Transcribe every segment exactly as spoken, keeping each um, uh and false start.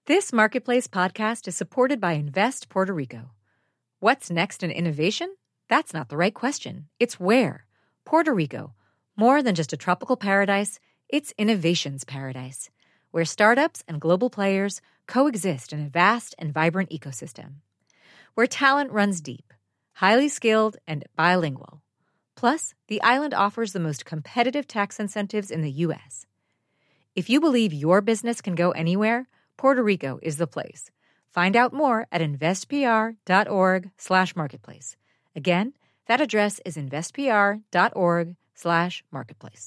This Marketplace podcast is supported by Invest Puerto Rico. What's next in innovation? That's not the right question. It's where. Puerto Rico. More than just a tropical paradise, it's innovation's paradise, where startups and global players coexist in a vast and vibrant ecosystem. Where talent runs deep, highly skilled, and bilingual. Plus, the island offers the most competitive tax incentives in the U S. If you believe your business can go anywhere, Puerto Rico is the place. Find out more at investpr.org slash marketplace. Again, that address is investpr.org slash marketplace.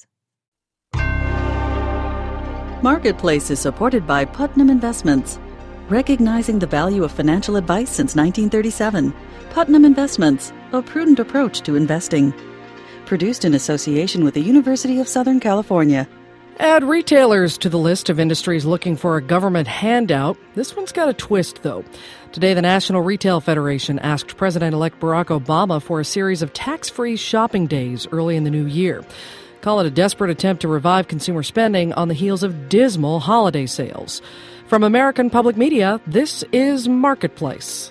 Marketplace is supported by Putnam Investments. Recognizing the value of financial advice since nineteen thirty-seven. Putnam Investments, a prudent approach to investing. Produced in association with the University of Southern California. Add retailers to the list of industries looking for a government handout. This one's got a twist, though. Today, the National Retail Federation asked President-elect Barack Obama for a series of tax-free shopping days early in the new year. Call it a desperate attempt to revive consumer spending on the heels of dismal holiday sales. From American Public Media, this is Marketplace.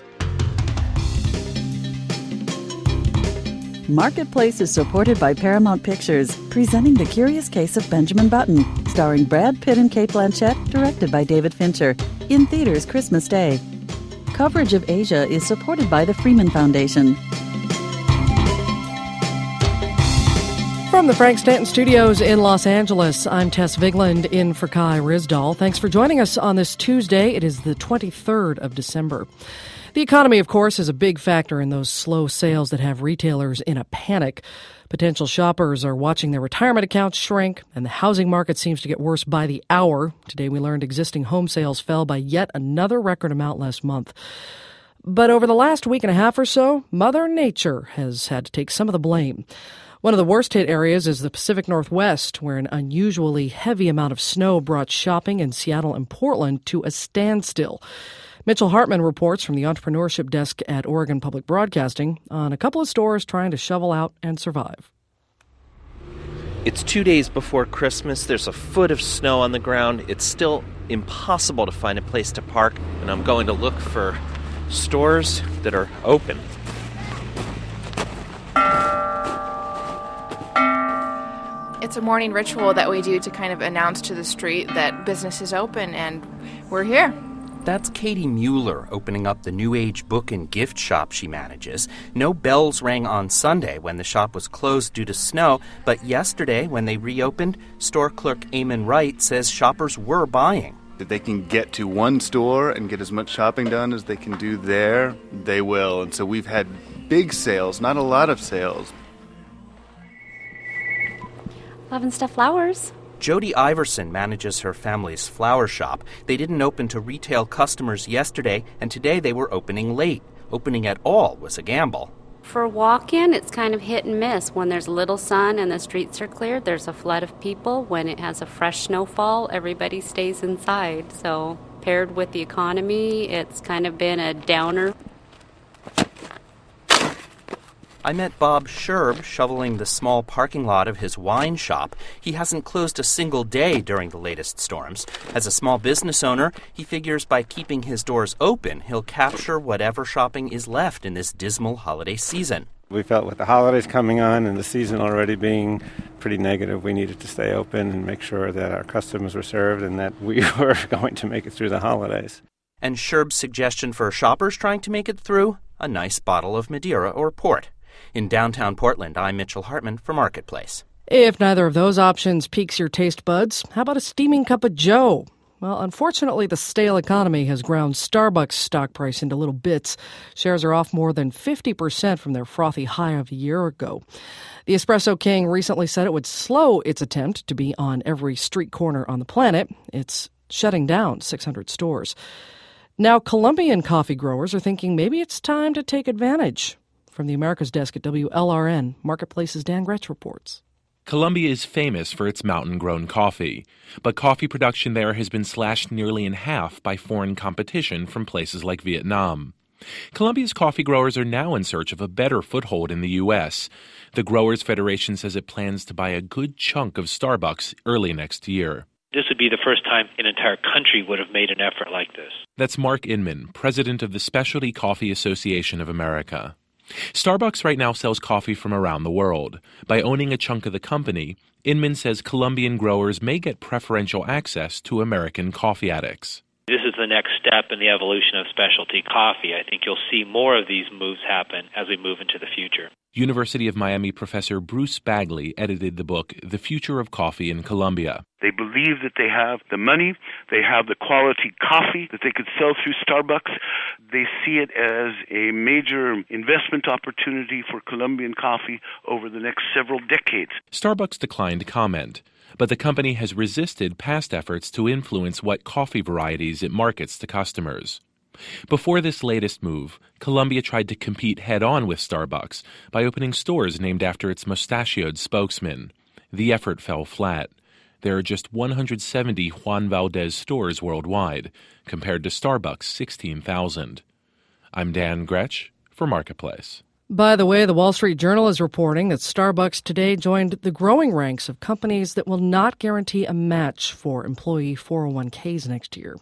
Marketplace is supported by Paramount Pictures, presenting The Curious Case of Benjamin Button, starring Brad Pitt and Cate Blanchett, directed by David Fincher, in theaters Christmas Day. Coverage of Asia is supported by the Freeman Foundation. From the Frank Stanton Studios in Los Angeles, I'm Tess Vigland in for Kai Rizdal. Thanks for joining us on this Tuesday. It is the twenty-third of December. The economy, of course, is a big factor in those slow sales that have retailers in a panic. Potential shoppers are watching their retirement accounts shrink, and the housing market seems to get worse by the hour. Today we learned existing home sales fell by yet another record amount last month. But over the last week and a half or so, Mother Nature has had to take some of the blame. One of the worst-hit areas is the Pacific Northwest, where an unusually heavy amount of snow brought shopping in Seattle and Portland to a standstill. Mitchell Hartman reports from the entrepreneurship desk at Oregon Public Broadcasting on a couple of stores trying to shovel out and survive. It's two days before Christmas. There's a foot of snow on the ground. It's still impossible to find a place to park, and I'm going to look for stores that are open. It's a morning ritual that we do to kind of announce to the street that business is open and we're here. That's Katie Mueller opening up the New Age book and gift shop she manages. No bells rang on Sunday when the shop was closed due to snow, but yesterday when they reopened, store clerk Eamon Wright says shoppers were buying. If they can get to one store and get as much shopping done as they can do there, they will. And so we've had big sales, not a lot of sales. Loving stuff flowers. Jody Iverson manages her family's flower shop. They didn't open to retail customers yesterday, and today they were opening late. Opening at all was a gamble. For walk-in, it's kind of hit and miss. When there's little sun and the streets are cleared, there's a flood of people. When it has a fresh snowfall, everybody stays inside. So paired with the economy, it's kind of been a downer. I met Bob Sherb shoveling the small parking lot of his wine shop. He hasn't closed a single day during the latest storms. As a small business owner, he figures by keeping his doors open, he'll capture whatever shopping is left in this dismal holiday season. We felt with the holidays coming on and the season already being pretty negative, we needed to stay open and make sure that our customers were served and that we were going to make it through the holidays. And Sherb's suggestion for shoppers trying to make it through? A nice bottle of Madeira or port. In downtown Portland, I'm Mitchell Hartman for Marketplace. If neither of those options piques your taste buds, how about a steaming cup of joe? Well, unfortunately, the stale economy has ground Starbucks' stock price into little bits. Shares are off more than fifty percent from their frothy high of a year ago. The Espresso King recently said it would slow its attempt to be on every street corner on the planet. It's shutting down six hundred stores. Now, Colombian coffee growers are thinking maybe it's time to take advantage. From the Americas Desk at W L R N, Marketplace's Dan Gretsch reports. Colombia is famous for its mountain-grown coffee, but coffee production there has been slashed nearly in half by foreign competition from places like Vietnam. Colombia's coffee growers are now in search of a better foothold in the U S. The Growers Federation says it plans to buy a good chunk of Starbucks early next year. This would be the first time an entire country would have made an effort like this. That's Mark Inman, president of the Specialty Coffee Association of America. Starbucks right now sells coffee from around the world. By owning a chunk of the company, Inman says Colombian growers may get preferential access to American coffee addicts. This is the next step in the evolution of specialty coffee. I think you'll see more of these moves happen as we move into the future. University of Miami professor Bruce Bagley edited the book The Future of Coffee in Colombia. They believe that they have the money, they have the quality coffee that they could sell through Starbucks. They see it as a major investment opportunity for Colombian coffee over the next several decades. Starbucks declined to comment, but the company has resisted past efforts to influence what coffee varieties it markets to customers. Before this latest move, Colombia tried to compete head-on with Starbucks by opening stores named after its mustachioed spokesman. The effort fell flat. There are just one hundred seventy Juan Valdez stores worldwide, compared to Starbucks' sixteen thousand. I'm Dan Gretsch for Marketplace. By the way, the Wall Street Journal is reporting that Starbucks today joined the growing ranks of companies that will not guarantee a match for employee four oh one k's next year.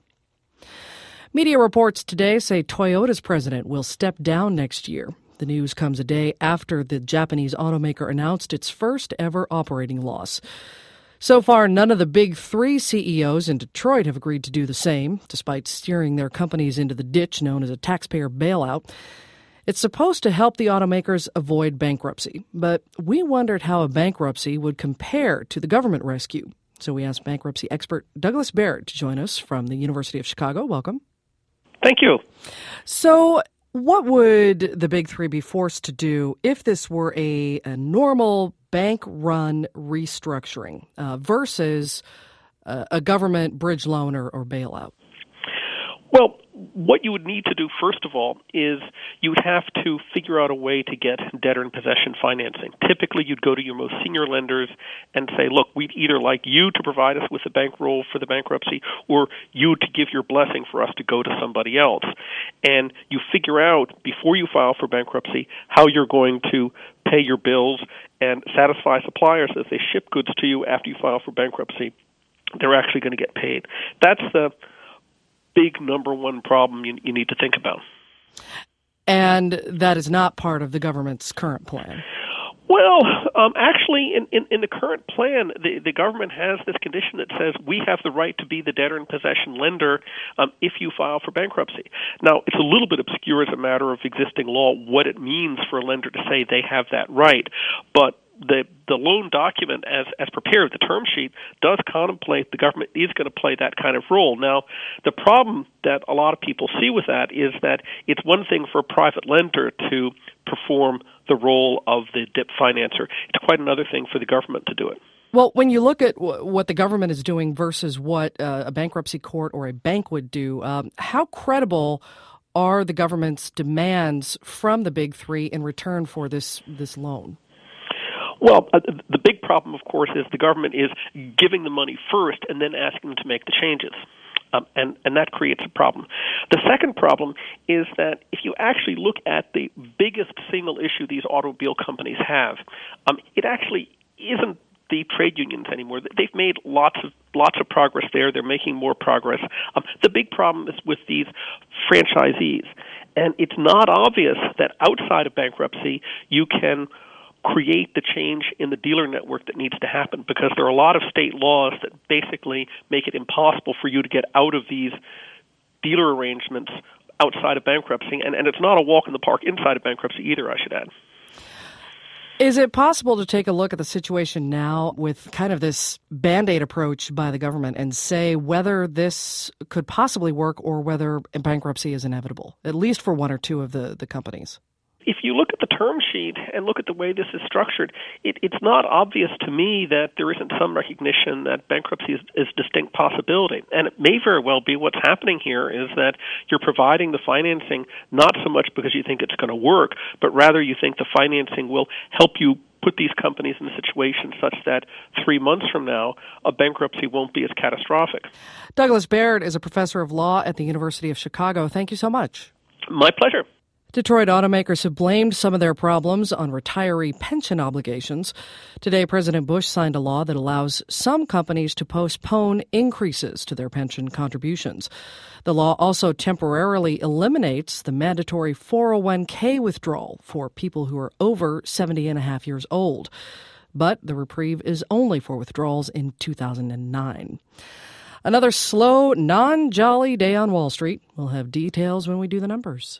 Media reports today say Toyota's president will step down next year. The news comes a day after the Japanese automaker announced its first ever operating loss. So far, none of the big three C E Os in Detroit have agreed to do the same, despite steering their companies into the ditch known as a taxpayer bailout. It's supposed to help the automakers avoid bankruptcy, but we wondered how a bankruptcy would compare to the government rescue. So we asked bankruptcy expert Douglas Baird to join us from the University of Chicago. Welcome. Thank you. So what would the big three be forced to do if this were a, a normal bank-run restructuring uh, versus uh, a government bridge loan or, or bailout? Well, what you would need to do, first of all, is you would have to figure out a way to get debtor-in-possession financing. Typically, you'd go to your most senior lenders and say, look, we'd either like you to provide us with a bankroll for the bankruptcy or you to give your blessing for us to go to somebody else. And you figure out, before you file for bankruptcy, how you're going to pay your bills and satisfy suppliers as they ship goods to you after you file for bankruptcy. They're actually going to get paid. That's the big number one problem you, you need to think about. And that is not part of the government's current plan. Well, um, actually, in, in, in the current plan, the, the government has this condition that says we have the right to be the debtor-in-possession lender um, if you file for bankruptcy. Now, it's a little bit obscure as a matter of existing law what it means for a lender to say they have that right, but the the loan document as as prepared, the term sheet, does contemplate the government is going to play that kind of role. Now, the problem that a lot of people see with that is that it's one thing for a private lender to perform the role of the D I P financer. It's quite another thing for the government to do it. Well, when you look at w- what the government is doing versus what uh, a bankruptcy court or a bank would do, um, how credible are the government's demands from the big three in return for this this loan? Well, uh, the big problem, of course, is the government is giving the money first and then asking them to make the changes. Um, and, and that creates a problem. The second problem is that if you actually look at the biggest single issue these automobile companies have, um, it actually isn't the trade unions anymore. They've made lots of lots of progress there. They're making more progress. Um, the big problem is with these franchisees. And it's not obvious that outside of bankruptcy you can create the change in the dealer network that needs to happen, because there are a lot of state laws that basically make it impossible for you to get out of these dealer arrangements outside of bankruptcy, and, and it's not a walk in the park inside of bankruptcy either, I should add. Is it possible to take a look at the situation now with kind of this Band-Aid approach by the government and say whether this could possibly work or whether bankruptcy is inevitable, at least for one or two of the, the companies? If you look at the term sheet and look at the way this is structured, it, it's not obvious to me that there isn't some recognition that bankruptcy is, is a distinct possibility. And it may very well be what's happening here is that you're providing the financing not so much because you think it's going to work, but rather you think the financing will help you put these companies in a situation such that three months from now, a bankruptcy won't be as catastrophic. Douglas Baird is a professor of law at the University of Chicago. Thank you so much. My pleasure. Detroit automakers have blamed some of their problems on retiree pension obligations. Today, President Bush signed a law that allows some companies to postpone increases to their pension contributions. The law also temporarily eliminates the mandatory four oh one k withdrawal for people who are over seventy and a half years old. But the reprieve is only for withdrawals in two thousand nine. Another slow, non-jolly day on Wall Street. We'll have details when we do the numbers.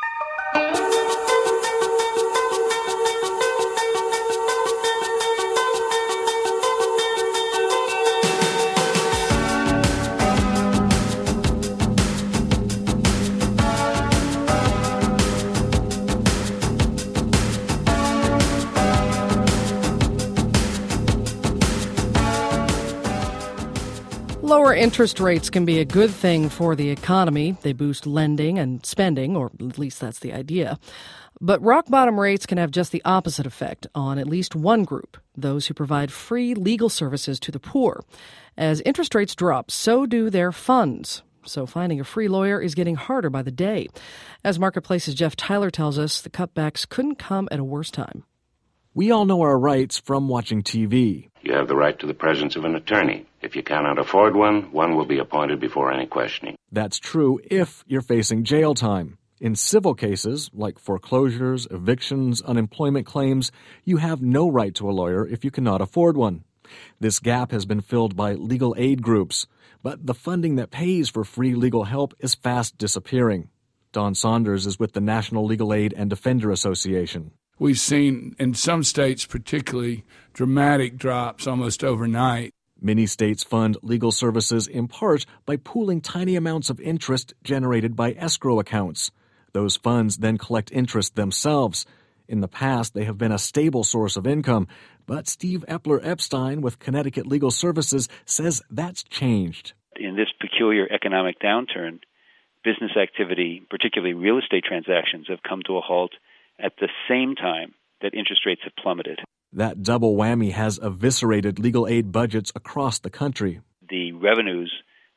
Lower interest rates can be a good thing for the economy. They boost lending and spending, or at least that's the idea. But rock-bottom rates can have just the opposite effect on at least one group, those who provide free legal services to the poor. As interest rates drop, so do their funds. So finding a free lawyer is getting harder by the day. As Marketplace's Jeff Tyler tells us, the cutbacks couldn't come at a worse time. We all know our rights from watching T V. You have the right to the presence of an attorney. If you cannot afford one, one will be appointed before any questioning. That's true if you're facing jail time. In civil cases, like foreclosures, evictions, unemployment claims, you have no right to a lawyer if you cannot afford one. This gap has been filled by legal aid groups, but the funding that pays for free legal help is fast disappearing. Don Saunders is with the National Legal Aid and Defender Association. We've seen, in some states particularly, dramatic drops almost overnight. Many states fund legal services in part by pooling tiny amounts of interest generated by escrow accounts. Those funds then collect interest themselves. In the past, they have been a stable source of income, but Steve Epler-Epstein with Connecticut Legal Services says that's changed. In this peculiar economic downturn, business activity, particularly real estate transactions, have come to a halt at the same time that interest rates have plummeted. That double whammy has eviscerated legal aid budgets across the country. The revenues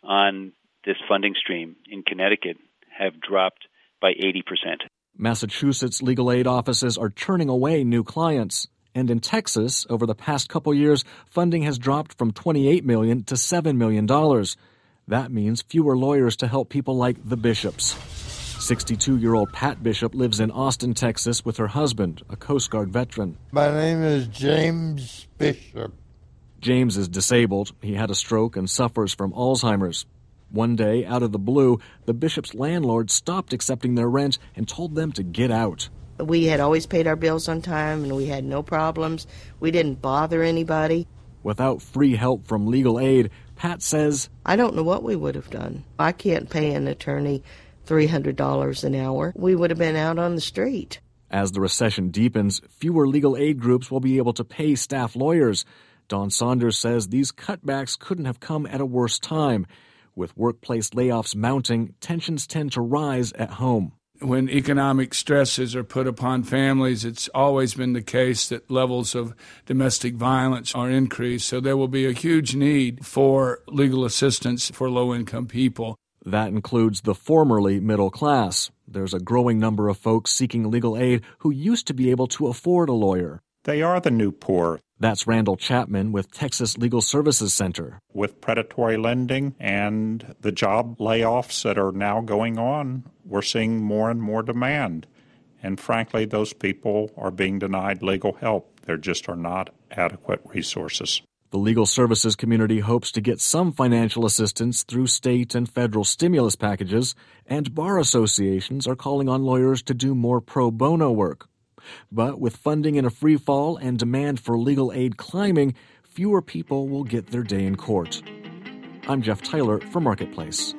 on this funding stream in Connecticut have dropped by eighty percent. Massachusetts legal aid offices are turning away new clients. And in Texas, over the past couple years, funding has dropped from twenty-eight million dollars to seven million dollars. That means fewer lawyers to help people like the Bishops. sixty-two-year-old Pat Bishop lives in Austin, Texas, with her husband, a Coast Guard veteran. My name is James Bishop. James is disabled. He had a stroke and suffers from Alzheimer's. One day, out of the blue, the Bishop's landlord stopped accepting their rent and told them to get out. We had always paid our bills on time, and we had no problems. We didn't bother anybody. Without free help from legal aid, Pat says, I don't know what we would have done. I can't pay an attorney three hundred dollars an hour. We would have been out on the street. As the recession deepens, fewer legal aid groups will be able to pay staff lawyers. Don Saunders says these cutbacks couldn't have come at a worse time. With workplace layoffs mounting, tensions tend to rise at home. When economic stresses are put upon families, it's always been the case that levels of domestic violence are increased. So there will be a huge need for legal assistance for low-income people. That includes the formerly middle class. There's a growing number of folks seeking legal aid who used to be able to afford a lawyer. They are the new poor. That's Randall Chapman with Texas Legal Services Center. With predatory lending and the job layoffs that are now going on, we're seeing more and more demand. And frankly, those people are being denied legal help. There just are not adequate resources. The legal services community hopes to get some financial assistance through state and federal stimulus packages, and bar associations are calling on lawyers to do more pro bono work. But with funding in a free fall and demand for legal aid climbing, fewer people will get their day in court. I'm Jeff Tyler for Marketplace.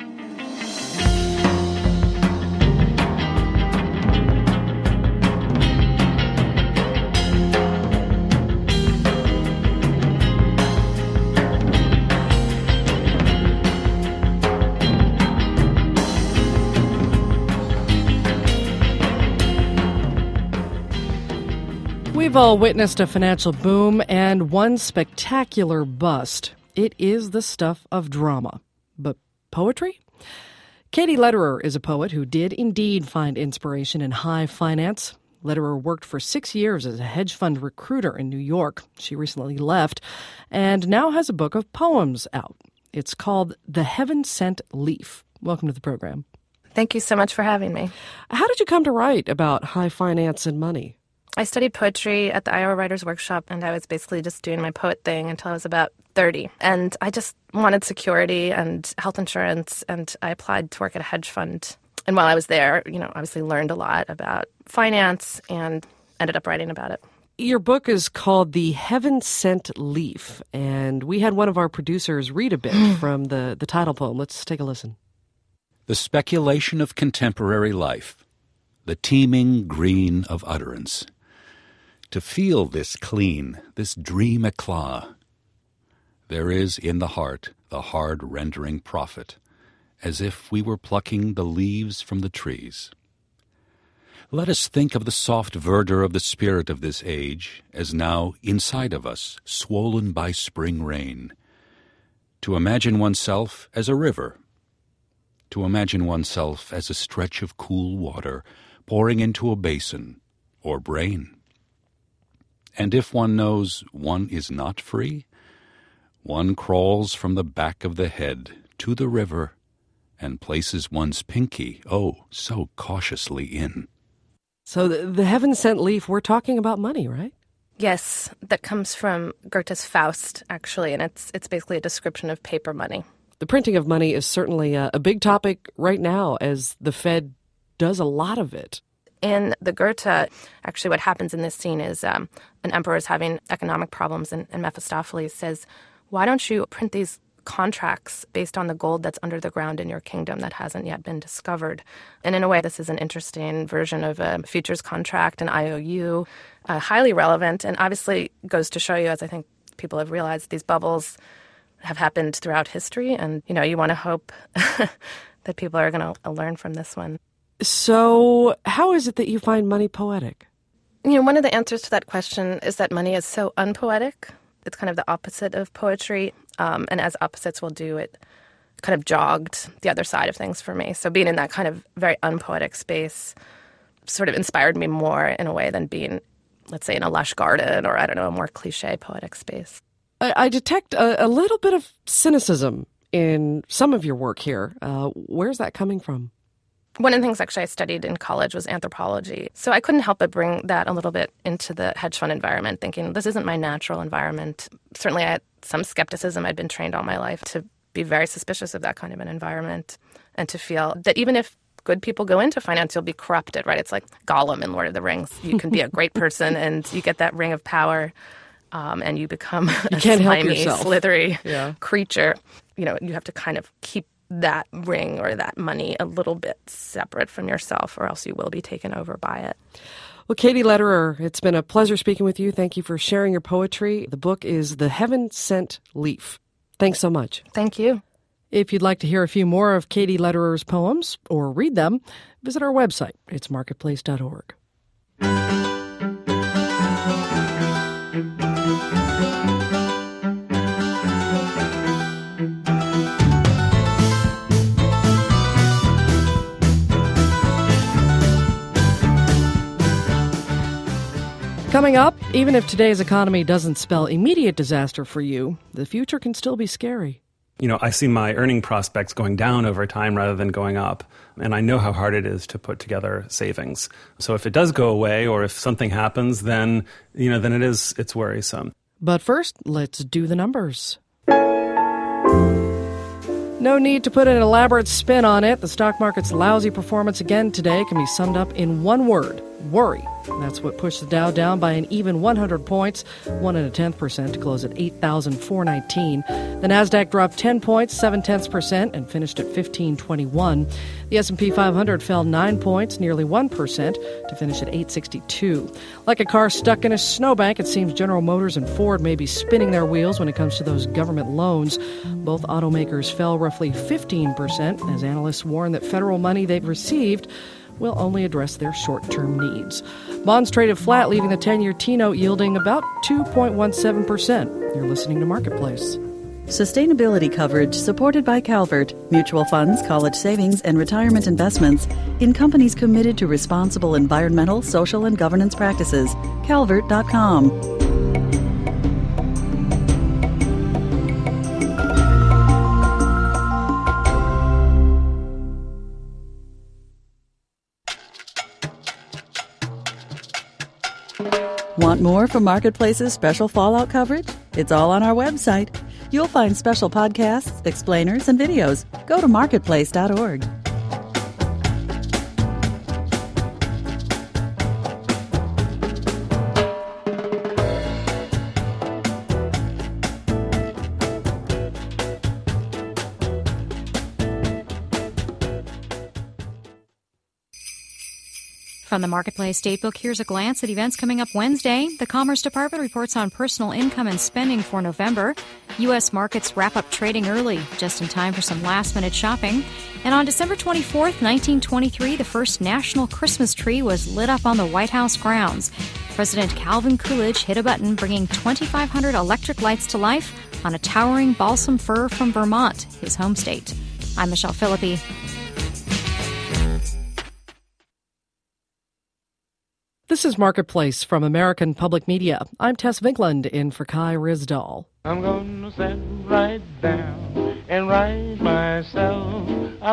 We've all witnessed a financial boom and one spectacular bust. It is the stuff of drama. But poetry? Katie Lederer is a poet who did indeed find inspiration in high finance. Lederer worked for six years as a hedge fund recruiter in New York. She recently left and now has a book of poems out. It's called The Heaven-Sent Leaf. Welcome to the program. Thank you so much for having me. How did you come to write about high finance and money? I studied poetry at the Iowa Writers Workshop, and I was basically just doing my poet thing until I was about thirty. And I just wanted security and health insurance, and I applied to work at a hedge fund. And while I was there, you know, obviously learned a lot about finance and ended up writing about it. Your book is called The Heaven-Sent Leaf, and we had one of our producers read a bit from the, the title poem. Let's take a listen. The speculation of contemporary life, the teeming green of utterance. To feel this clean, this dream eclat, there is in the heart the hard rendering profit, as if we were plucking the leaves from the trees. Let us think of the soft verdure of the spirit of this age as now inside of us, swollen by spring rain. To imagine oneself as a river, to imagine oneself as a stretch of cool water pouring into a basin or brain. And if one knows one is not free, one crawls from the back of the head to the river and places one's pinky, oh, so cautiously in. So the, the Heaven-Sent Leaf, we're talking about money, right? Yes, that comes from Goethe's Faust, actually, and it's it's basically a description of paper money. The printing of money is certainly a, a big topic right now, as the Fed does a lot of it. In the Goethe, actually what happens in this scene is um, an emperor is having economic problems, and, and Mephistopheles says, why don't you print these contracts based on the gold that's under the ground in your kingdom that hasn't yet been discovered? And in a way, this is an interesting version of a futures contract, an I O U, uh, highly relevant, and obviously goes to show you, as I think people have realized, these bubbles have happened throughout history, and, you know, you want to hope that people are going to learn from this one. So how is it that you find money poetic? You know, one of the answers to that question is that money is so unpoetic. It's kind of the opposite of poetry. Um, and as opposites will do, it kind of jogged the other side of things for me. So being in that kind of very unpoetic space sort of inspired me more in a way than being, let's say, in a lush garden or, I don't know, a more cliche poetic space. I, I detect a, a little bit of cynicism in some of your work here. Uh, where's that coming from? One of the things actually I studied in college was anthropology. So I couldn't help but bring that a little bit into the hedge fund environment, thinking this isn't my natural environment. Certainly I had some skepticism. I'd been trained all my life to be very suspicious of that kind of an environment and to feel that even if good people go into finance, you'll be corrupted, right? It's like Gollum in Lord of the Rings. You can be a great person and you get that ring of power um, and you become you a can't slimy, help yourself. slithery yeah. creature. You know, you have to kind of keep that ring or that money a little bit separate from yourself, or else you will be taken over by it. Well, Katie Lederer, it's been a pleasure speaking with you. Thank you for sharing your poetry. The book is The Heaven-Sent Leaf. Thanks so much. Thank you. If you'd like to hear a few more of Katie Lederer's poems or read them, visit our website. It's marketplace dot org. Coming up, even if today's economy doesn't spell immediate disaster for you, the future can still be scary. You know, I see my earning prospects going down over time rather than going up, and I know how hard it is to put together savings. So if it does go away or if something happens, then, you know, then it is, it's worrisome. But first, let's do the numbers. No need to put an elaborate spin on it. The stock market's lousy performance again today can be summed up in one word: worry. That's what pushed the Dow down by an even one hundred points, one and a tenth percent, to close at eight thousand four hundred nineteen. The Nasdaq dropped ten points, seven tenths percent, and finished at fifteen twenty-one. The S and P five hundred fell nine points, nearly one percent, to finish at eight sixty-two. Like a car stuck in a snowbank, it seems General Motors and Ford may be spinning their wheels when it comes to those government loans. Both automakers fell roughly fifteen percent, as analysts warn that federal money they've received will only address their short-term needs. Bonds traded flat, leaving the ten-year T-note yielding about two point one seven percent. You're listening to Marketplace. Sustainability coverage supported by Calvert, mutual funds, college savings, and retirement investments in companies committed to responsible environmental, social, and governance practices. calvert dot com. Want more from Marketplace's special Fallout coverage? It's all on our website. You'll find special podcasts, explainers, and videos. Go to marketplace dot org. From the Marketplace Datebook, here's a glance at events coming up Wednesday. The Commerce Department reports on personal income and spending for November. U S markets wrap up trading early, just in time for some last-minute shopping. And on December twenty-fourth, nineteen twenty-three, the first national Christmas tree was lit up on the White House grounds. President Calvin Coolidge hit a button, bringing twenty-five hundred electric lights to life on a towering balsam fir from Vermont, his home state. I'm Michelle Philippi. This is Marketplace from American Public Media. I'm Tess Vigland in for Kai Risdall. I'm going to sit right down and write myself a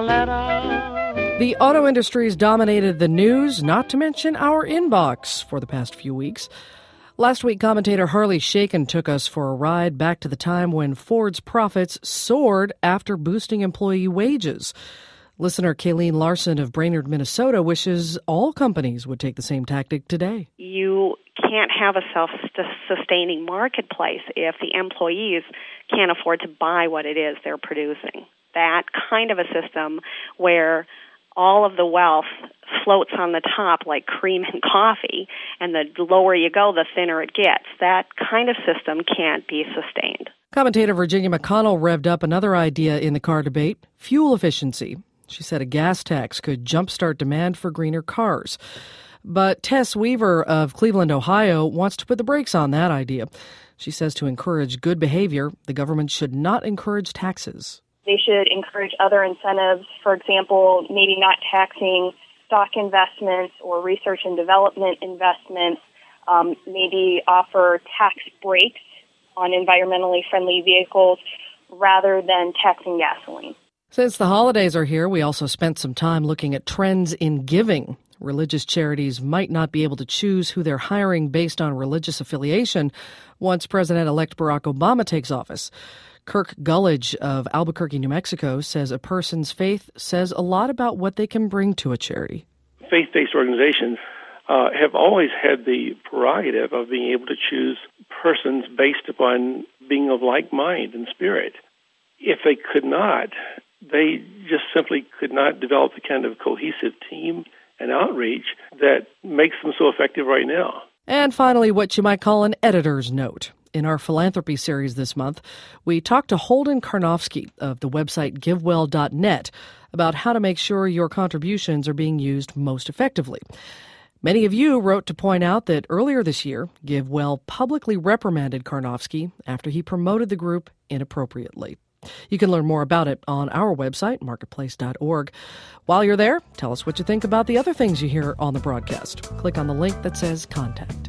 letter. The auto industry's dominated the news, not to mention our inbox, for the past few weeks. Last week, commentator Harley Shaken took us for a ride back to the time when Ford's profits soared after boosting employee wages. Listener Kayleen Larson of Brainerd, Minnesota, wishes all companies would take the same tactic today. You can't have a self-sustaining marketplace if the employees can't afford to buy what it is they're producing. That kind of a system where all of the wealth floats on the top like cream in coffee, and the lower you go, the thinner it gets. That kind of system can't be sustained. Commentator Virginia McConnell revved up another idea in the car debate: fuel efficiency. She said a gas tax could jumpstart demand for greener cars. But Tess Weaver of Cleveland, Ohio, wants to put the brakes on that idea. She says to encourage good behavior, the government should not encourage taxes. They should encourage other incentives, for example, maybe not taxing stock investments or research and development investments, um, maybe offer tax breaks on environmentally friendly vehicles rather than taxing gasoline. Since the holidays are here, we also spent some time looking at trends in giving. Religious charities might not be able to choose who they're hiring based on religious affiliation once President-elect Barack Obama takes office. Kirk Gullidge of Albuquerque, New Mexico, says a person's faith says a lot about what they can bring to a charity. Faith-based organizations uh, have always had the prerogative of being able to choose persons based upon being of like mind and spirit. If they could not, they just simply could not develop the kind of cohesive team and outreach that makes them so effective right now. And finally, what you might call an editor's note. In our philanthropy series this month, we talked to Holden Karnofsky of the website give well dot net about how to make sure your contributions are being used most effectively. Many of you wrote to point out that earlier this year, GiveWell publicly reprimanded Karnofsky after he promoted the group inappropriately. You can learn more about it on our website, marketplace dot org. While you're there, tell us what you think about the other things you hear on the broadcast. Click on the link that says Contact.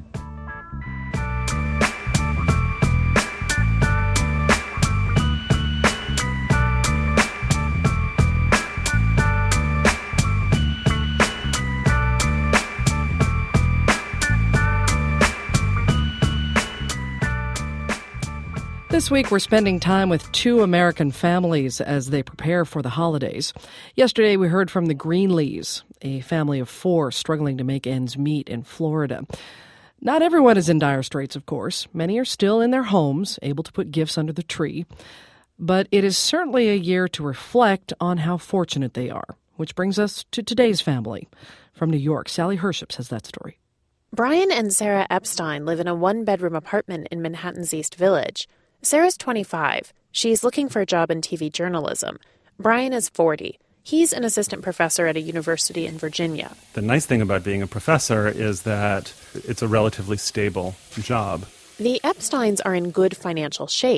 This week, we're spending time with two American families as they prepare for the holidays. Yesterday, we heard from the Greenlees, a family of four struggling to make ends meet in Florida. Not everyone is in dire straits, of course. Many are still in their homes, able to put gifts under the tree. But it is certainly a year to reflect on how fortunate they are, which brings us to today's family. From New York, Sally Herships has that story. Brian and Sarah Epstein live in a one-bedroom apartment in Manhattan's East Village. Sarah's twenty-five. She's looking for a job in T V journalism. Brian is forty. He's an assistant professor at a university in Virginia. The nice thing about being a professor is that it's a relatively stable job. The Epsteins are in good financial shape.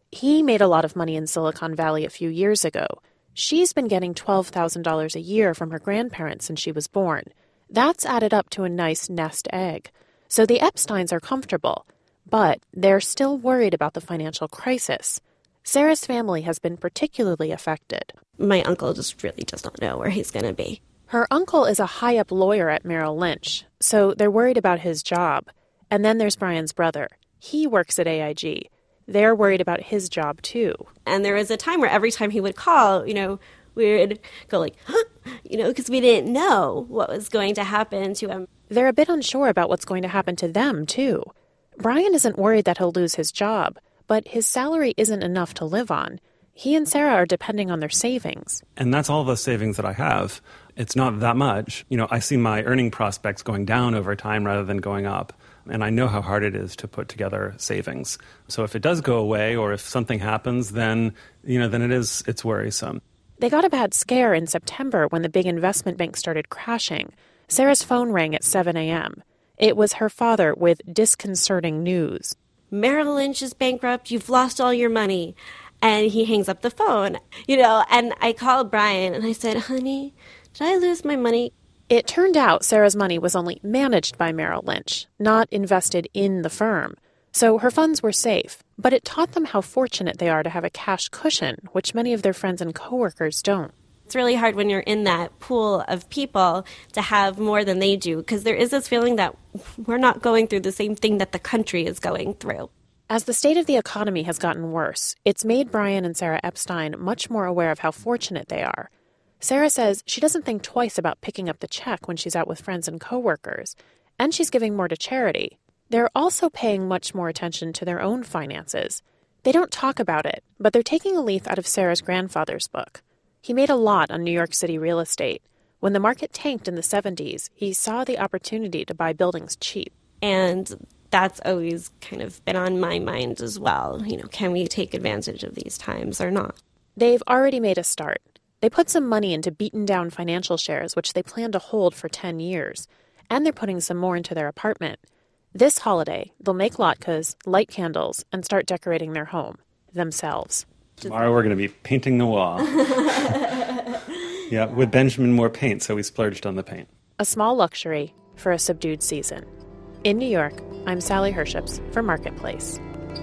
He made a lot of money in Silicon Valley a few years ago. She's been getting twelve thousand dollars a year from her grandparents since she was born. That's added up to a nice nest egg. So the Epsteins are comfortable, but they're still worried about the financial crisis. Sarah's family has been particularly affected. My uncle just really does not know where he's going to be. Her uncle is a high-up lawyer at Merrill Lynch, so they're worried about his job. And then there's Brian's brother. He works at A I G. They're worried about his job, too. And there was a time where every time he would call, you know, we would go like, huh? You know, because we didn't know what was going to happen to him. They're a bit unsure about what's going to happen to them, too. Brian isn't worried that he'll lose his job, but his salary isn't enough to live on. He and Sarah are depending on their savings. And that's all the savings that I have. It's not that much. You know, I see my earning prospects going down over time rather than going up. And I know how hard it is to put together savings. So if it does go away or if something happens, then, you know, then it is, it's worrisome. They got a bad scare in September when the big investment bank started crashing. Sarah's phone rang at seven a.m. It was her father with disconcerting news. Merrill Lynch is bankrupt. You've lost all your money. And he hangs up the phone, you know, and I called Brian and I said, honey, did I lose my money? It turned out Sarah's money was only managed by Merrill Lynch, not invested in the firm. So her funds were safe, but it taught them how fortunate they are to have a cash cushion, which many of their friends and coworkers don't. It's really hard when you're in that pool of people to have more than they do, because there is this feeling that we're not going through the same thing that the country is going through. As the state of the economy has gotten worse, it's made Brian and Sarah Epstein much more aware of how fortunate they are. Sarah says she doesn't think twice about picking up the check when she's out with friends and coworkers, and she's giving more to charity. They're also paying much more attention to their own finances. They don't talk about it, but they're taking a leaf out of Sarah's grandfather's book. He made a lot on New York City real estate. When the market tanked in the seventies, he saw the opportunity to buy buildings cheap. And that's always kind of been on my mind as well. You know, can we take advantage of these times or not? They've already made a start. They put some money into beaten-down financial shares, which they plan to hold for ten years. And they're putting some more into their apartment. This holiday, they'll make latkes, light candles, and start decorating their home, themselves. Tomorrow we're going to be painting the wall. Yeah, with Benjamin Moore paint, so we splurged on the paint. A small luxury for a subdued season. In New York, I'm Sally Herships for Marketplace.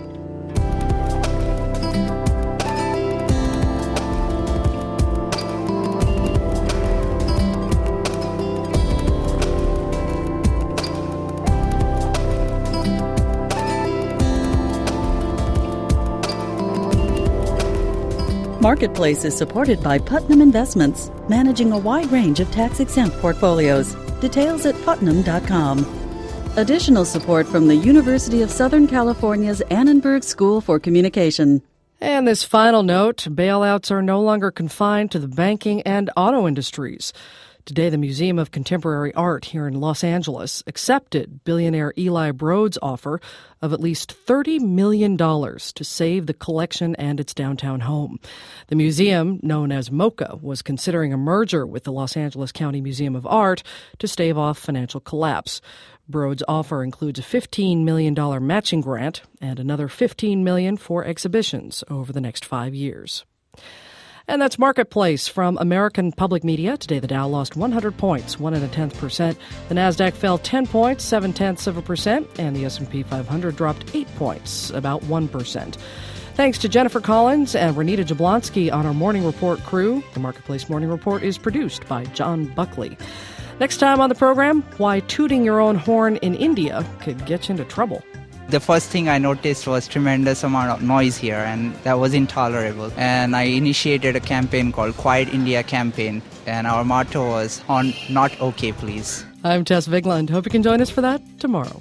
Marketplace is supported by Putnam Investments, managing a wide range of tax-exempt portfolios. Details at putnam dot com. Additional support from the University of Southern California's Annenberg School for Communication. And this final note, bailouts are no longer confined to the banking and auto industries. Today, the Museum of Contemporary Art here in Los Angeles accepted billionaire Eli Broad's offer of at least thirty million dollars to save the collection and its downtown home. The museum, known as MoCA, was considering a merger with the Los Angeles County Museum of Art to stave off financial collapse. Broad's offer includes a fifteen million dollars matching grant and another fifteen million dollars for exhibitions over the next five years. And that's Marketplace from American Public Media. Today, the Dow lost one hundred points, one and a tenth percent. The Nasdaq fell ten points, seven tenths of a percent, and the S and P five hundred dropped eight points, about one percent. Thanks to Jennifer Collins and Renita Jablonski on our Morning Report crew. The Marketplace Morning Report is produced by John Buckley. Next time on the program, why tooting your own horn in India could get you into trouble. The first thing I noticed was tremendous amount of noise here, and that was intolerable. And I initiated a campaign called Quiet India Campaign, and our motto was, "On not okay, please." I'm Tess Vigland. Hope you can join us for that tomorrow.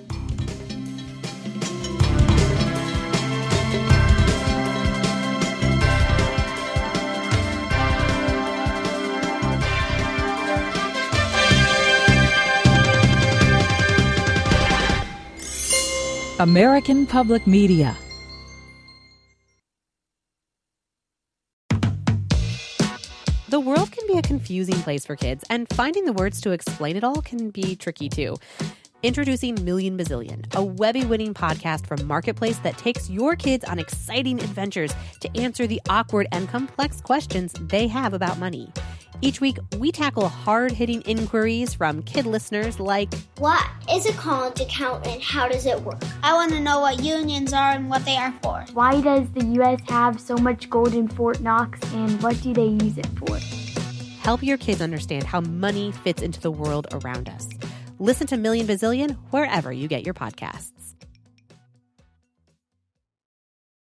American Public Media. The world can be a confusing place for kids, and finding the words to explain it all can be tricky too. Introducing Million Bazillion, a Webby-winning podcast from Marketplace that takes your kids on exciting adventures to answer the awkward and complex questions they have about money. Each week, we tackle hard-hitting inquiries from kid listeners like, what is a college account and how does it work? I want to know what unions are and what they are for. Why does the U S have so much gold in Fort Knox and what do they use it for? Help your kids understand how money fits into the world around us. Listen to Million Bazillion wherever you get your podcasts.